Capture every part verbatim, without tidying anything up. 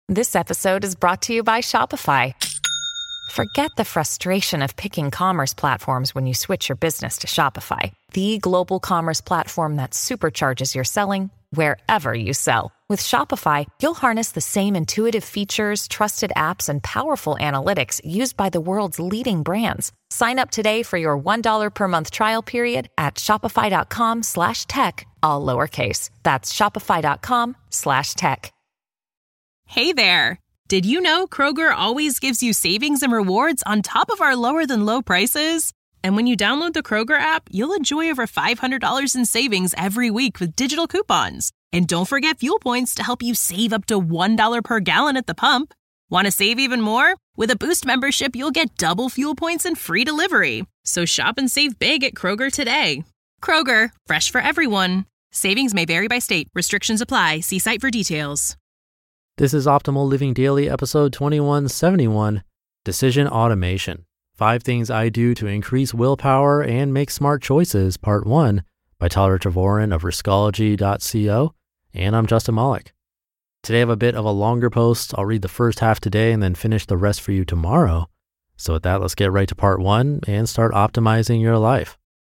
This episode is brought to you by Shopify. Forget the frustration of picking commerce platforms when you switch your business to Shopify, the global commerce platform that supercharges your selling wherever you sell. With Shopify, you'll harness the same intuitive features, trusted apps, and powerful analytics used by the world's leading brands. Sign up today for your one dollar per month trial period at shopify.com slash tech, all lowercase. That's shopify.com slash tech. Hey there. Did you know Kroger always gives you savings and rewards on top of our lower than low prices? And when you download the Kroger app, you'll enjoy over five hundred dollars in savings every week with digital coupons. And don't forget fuel points to help you save up to one dollar per gallon at the pump. Want to save even more? With a Boost membership, you'll get double fuel points and free delivery. So shop and save big at Kroger today. Kroger, fresh for everyone. Savings may vary by state. Restrictions apply. See site for details. This is Optimal Living Daily, episode twenty-one seventy-one, Decision Automation. Five Things I Do to Increase Willpower and Make Smart Choices, Part one, by Tyler Trevorrow of Riskology dot co, and I'm Justin Malik. Today I have a bit of a longer post. I'll read the first half today and then finish the rest for you tomorrow. So with that, let's get right to part one and start optimizing your life.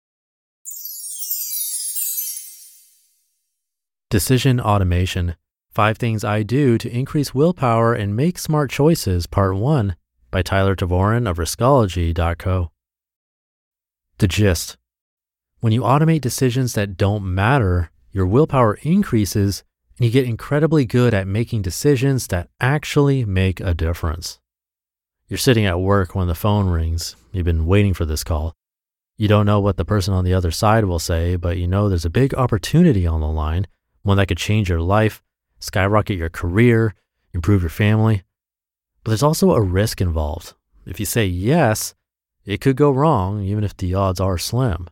Decision Automation. Five Things I Do to Increase Willpower and Make Smart Choices, Part one, by Tyler Trevorrow of Riskology dot co. The gist. When you automate decisions that don't matter, your willpower increases and you get incredibly good at making decisions that actually make a difference. You're sitting at work when the phone rings. You've been waiting for this call. You don't know what the person on the other side will say, but you know there's a big opportunity on the line, one that could change your life, skyrocket your career, improve your family. But there's also a risk involved. If you say yes, it could go wrong, even if the odds are slim.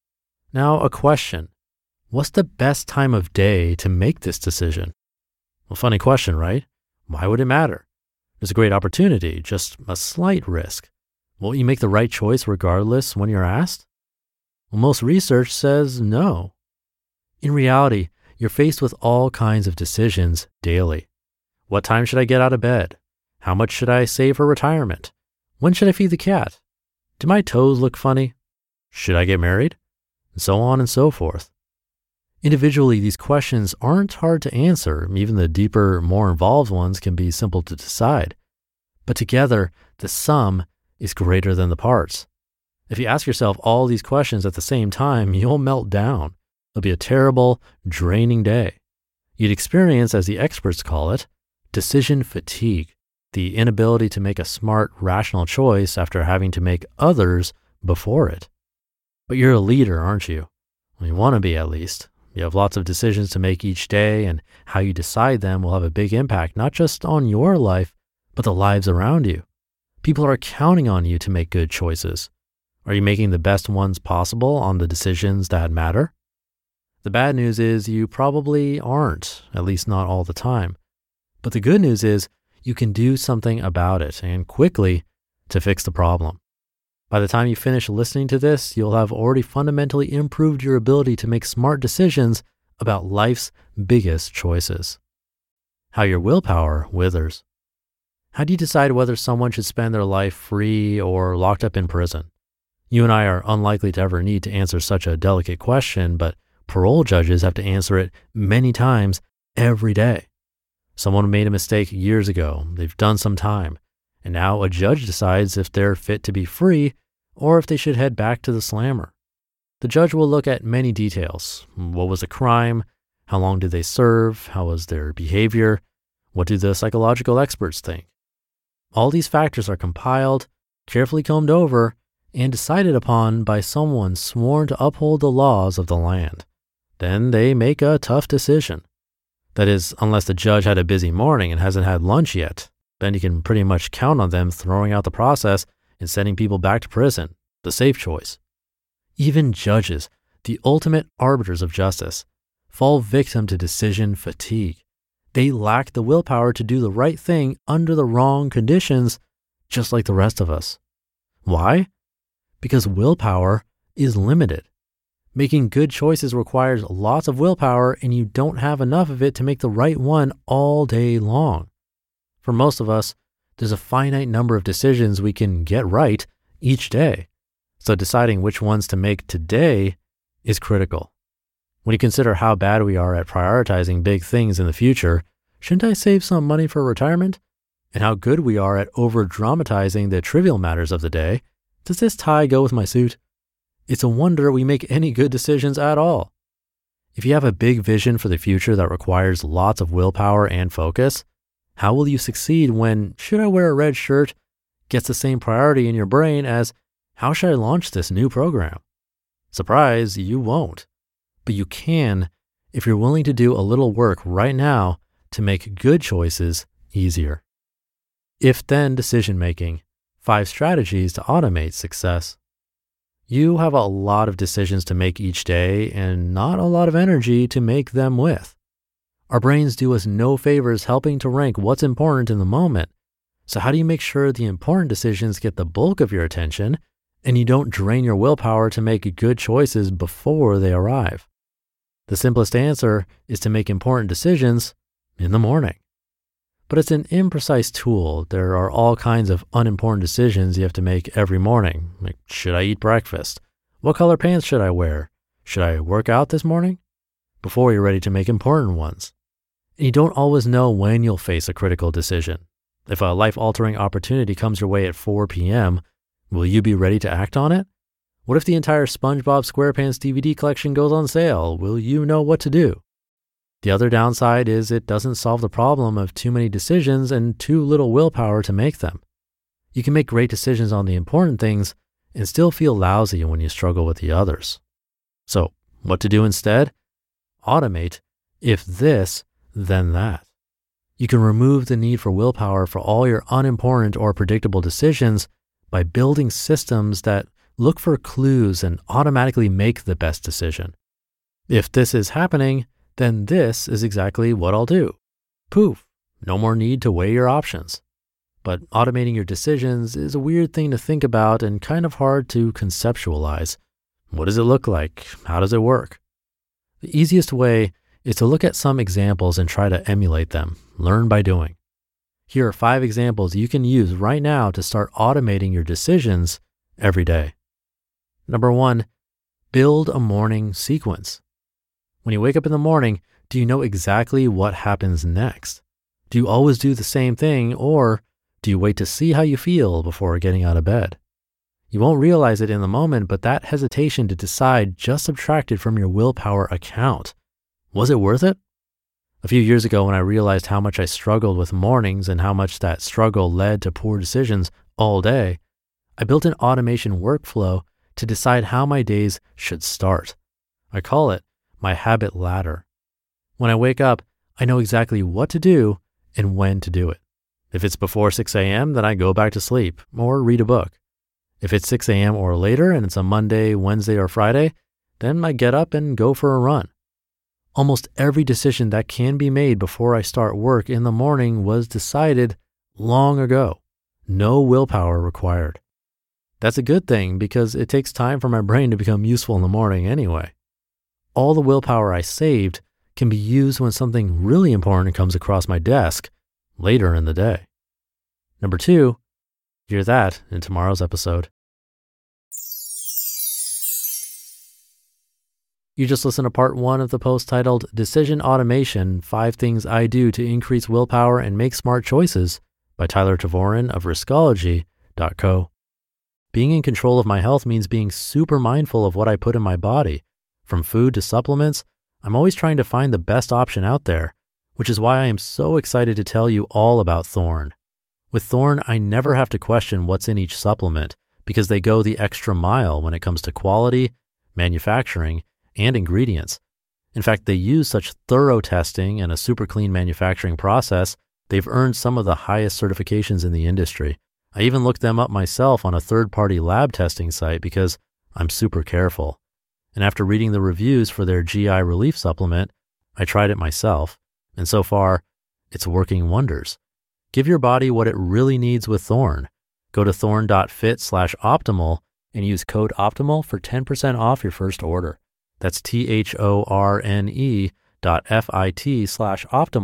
Now, a question. What's the best time of day to make this decision? Well, funny question, right? Why would it matter? There's a great opportunity, just a slight risk. Won't you make the right choice regardless when you're asked? Well, most research says no. In reality, you're faced with all kinds of decisions daily. What time should I get out of bed? How much should I save for retirement? When should I feed the cat? Do my toes look funny? Should I get married? And so on and so forth. Individually, these questions aren't hard to answer. Even the deeper, more involved ones can be simple to decide. But together, the sum is greater than the parts. If you ask yourself all these questions at the same time, you'll melt down. It'll be a terrible, draining day. You'd experience, as the experts call it, decision fatigue, the inability to make a smart, rational choice after having to make others before it. But you're a leader, aren't you? Well, you want to be, at least. You have lots of decisions to make each day, and how you decide them will have a big impact, not just on your life, but the lives around you. People are counting on you to make good choices. Are you making the best ones possible on the decisions that matter? The bad news is you probably aren't, at least not all the time. But the good news is you can do something about it, and quickly, to fix the problem. By the time you finish listening to this, you'll have already fundamentally improved your ability to make smart decisions about life's biggest choices. How your willpower withers. How do you decide whether someone should spend their life free or locked up in prison? You and I are unlikely to ever need to answer such a delicate question, but parole judges have to answer it many times every day. Someone made a mistake years ago. They've done some time. And now a judge decides if they're fit to be free or if they should head back to the slammer. The judge will look at many details. What was the crime? How long did they serve? How was their behavior? What do the psychological experts think? All these factors are compiled, carefully combed over, and decided upon by someone sworn to uphold the laws of the land. Then they make a tough decision. That is, unless the judge had a busy morning and hasn't had lunch yet. Then you can pretty much count on them throwing out the process and sending people back to prison, the safe choice. Even judges, the ultimate arbiters of justice, fall victim to decision fatigue. They lack the willpower to do the right thing under the wrong conditions, just like the rest of us. Why? Because willpower is limited. Making good choices requires lots of willpower, and you don't have enough of it to make the right one all day long. For most of us, there's a finite number of decisions we can get right each day. So deciding which ones to make today is critical. When you consider how bad we are at prioritizing big things in the future, shouldn't I save some money for retirement? And how good we are at over-dramatizing the trivial matters of the day, does this tie go with my suit? It's a wonder we make any good decisions at all. If you have a big vision for the future that requires lots of willpower and focus, how will you succeed when should I wear a red shirt gets the same priority in your brain as how should I launch this new program? Surprise, you won't. But you can if you're willing to do a little work right now to make good choices easier. If-then decision-making, five strategies to automate success. You have a lot of decisions to make each day and not a lot of energy to make them with. Our brains do us no favors helping to rank what's important in the moment. So how do you make sure the important decisions get the bulk of your attention and you don't drain your willpower to make good choices before they arrive? The simplest answer is to make important decisions in the morning. But it's an imprecise tool. There are all kinds of unimportant decisions you have to make every morning. Like, should I eat breakfast? What color pants should I wear? Should I work out this morning? Before you're ready to make important ones. And you don't always know when you'll face a critical decision. If a life-altering opportunity comes your way at four p.m., will you be ready to act on it? What if the entire SpongeBob SquarePants D V D collection goes on sale? Will you know what to do? The other downside is it doesn't solve the problem of too many decisions and too little willpower to make them. You can make great decisions on the important things and still feel lousy when you struggle with the others. So, what to do instead? Automate. If this, then that. You can remove the need for willpower for all your unimportant or predictable decisions by building systems that look for clues and automatically make the best decision. If this is happening, then this is exactly what I'll do. Poof, no more need to weigh your options. But automating your decisions is a weird thing to think about and kind of hard to conceptualize. What does it look like? How does it work? The easiest way is to look at some examples and try to emulate them. Learn by doing. Here are five examples you can use right now to start automating your decisions every day. Number one, build a morning sequence. When you wake up in the morning, do you know exactly what happens next? Do you always do the same thing, or do you wait to see how you feel before getting out of bed? You won't realize it in the moment, but that hesitation to decide just subtracted from your willpower account. Was it worth it? A few years ago, when I realized how much I struggled with mornings and how much that struggle led to poor decisions all day, I built an automation workflow to decide how my days should start. I call it my habit ladder. When I wake up, I know exactly what to do and when to do it. If it's before six a.m., then I go back to sleep or read a book. If it's six a.m. or later and it's a Monday, Wednesday, or Friday, then I get up and go for a run. Almost every decision that can be made before I start work in the morning was decided long ago. No willpower required. That's a good thing because it takes time for my brain to become useful in the morning anyway. All the willpower I saved can be used when something really important comes across my desk later in the day. Number two, hear that in tomorrow's episode. You just listened to part one of the post titled Decision Automation, Five Things I Do to Increase Willpower and Make Smart Choices by Tyler Tavorin of Riskology dot co. Being in control of my health means being super mindful of what I put in my body. From food to supplements, I'm always trying to find the best option out there, which is why I am so excited to tell you all about Thorne. With Thorne, I never have to question what's in each supplement because they go the extra mile when it comes to quality, manufacturing, and ingredients. In fact, they use such thorough testing and a super clean manufacturing process, they've earned some of the highest certifications in the industry. I even looked them up myself on a third-party lab testing site because I'm super careful. And after reading the reviews for their G I relief supplement, I tried it myself. And so far, it's working wonders. Give your body what it really needs with Thorne. Go to thorne.fit slash optimal and use code OPTIMAL for ten percent off your first order. That's T-H-O-R-N-E dot F-I-T slash optimal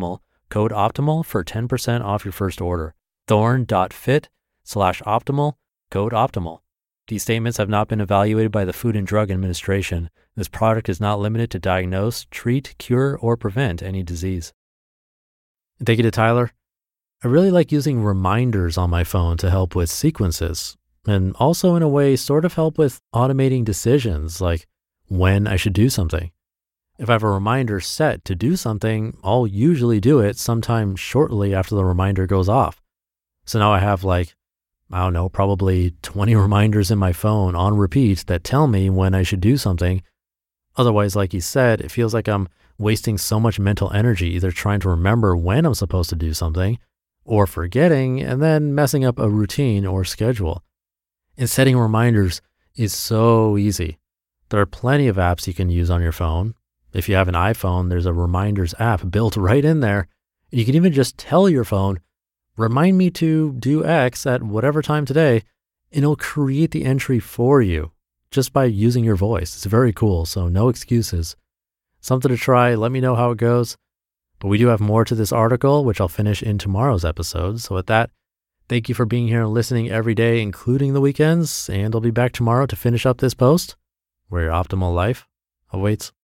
code OPTIMAL for ten percent off your first order. Thorne.fit slash optimal, code OPTIMAL. These statements have not been evaluated by the Food and Drug Administration. This product is not limited to diagnose, treat, cure, or prevent any disease. Thank you to Tyler. I really like using reminders on my phone to help with sequences, and also in a way sort of help with automating decisions like when I should do something. If I have a reminder set to do something, I'll usually do it sometime shortly after the reminder goes off. So now I have like, I don't know, probably twenty reminders in my phone on repeat that tell me when I should do something. Otherwise, like you said, it feels like I'm wasting so much mental energy either trying to remember when I'm supposed to do something or forgetting and then messing up a routine or schedule. And setting reminders is so easy. There are plenty of apps you can use on your phone. If you have an iPhone, there's a reminders app built right in there. You can even just tell your phone, remind me to do X at whatever time today, and it'll create the entry for you just by using your voice. It's very cool, so no excuses. Something to try. Let me know how it goes. But we do have more to this article, which I'll finish in tomorrow's episode. So with that, thank you for being here and listening every day, including the weekends. And I'll be back tomorrow to finish up this post where your optimal life awaits.